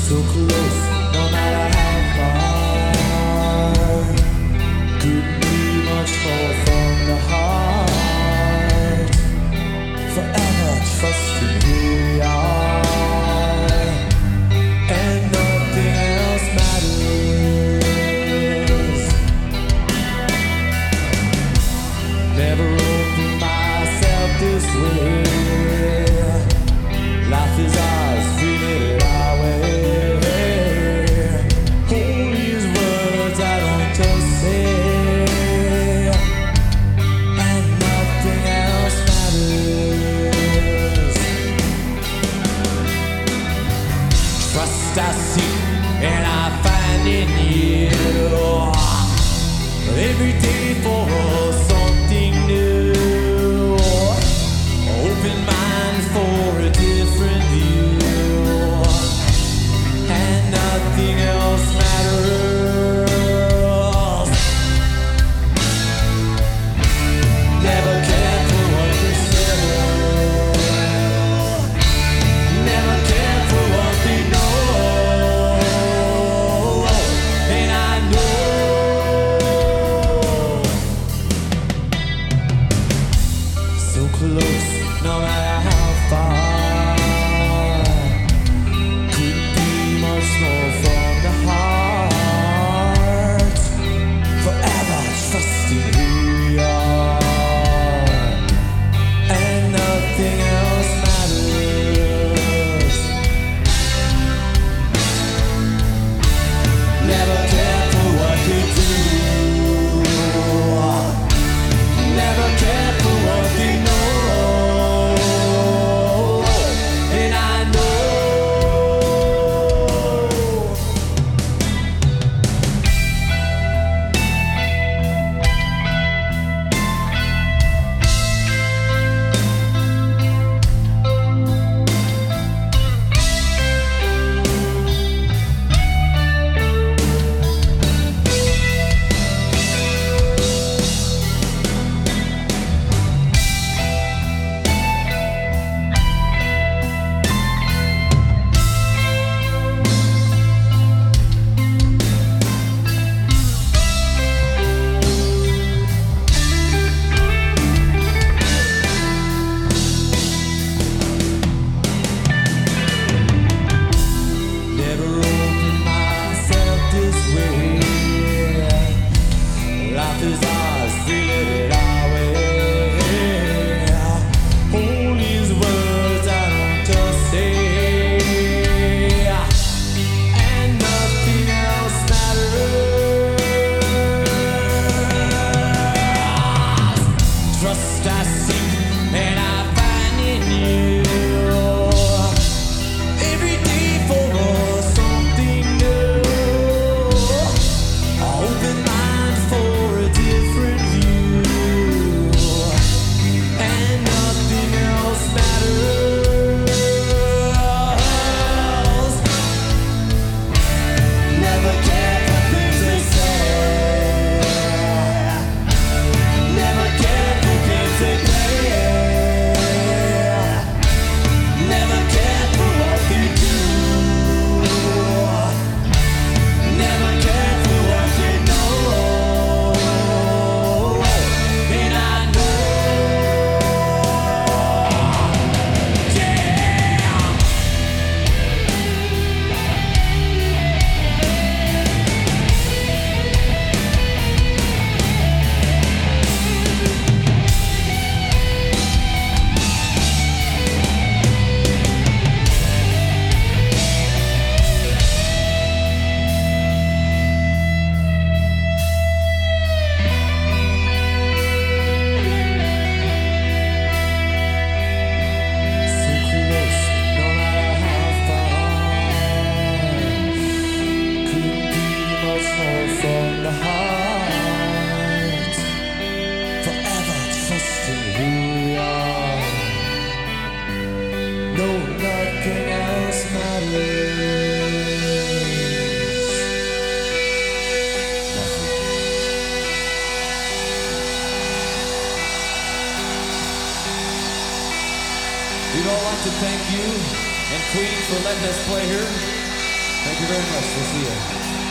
So close, no matter how far. Couldn't be much more from the heart. Forever trusting who we are, and nothing else matters. Never opened myself this way. Life is ours, we live it our way. Hold these words I don't just say, and nothing else matters. Trust I seek and I find in you. Every day for something new. Open mind for a different view, and nothing else matters. Never cared for what they said. Never cared for what they know. And I know so close, no matter how far. Couldn't be much more from the heart. Forever trusting who we are, and nothing else matters. Never cared for what you do. Never cared for what they know. And I know never opened myself this way. Life is ours, we live it our way. All these words I don't just say, and nothing else matters. Trust I seek and I find in you. Every day for something new. Open mind for a different view, and nothing else matters. Never cared for things they say. Never cared for games they play. Never cared for what they do. Never cared for what they know. And I know, yeah. So close, no matter how far. Couldn't be much more from the heart. Forever trusting who we are. No, nothing else matters. We'd all like to thank you and Queen for letting us play here. very much. We'll see you.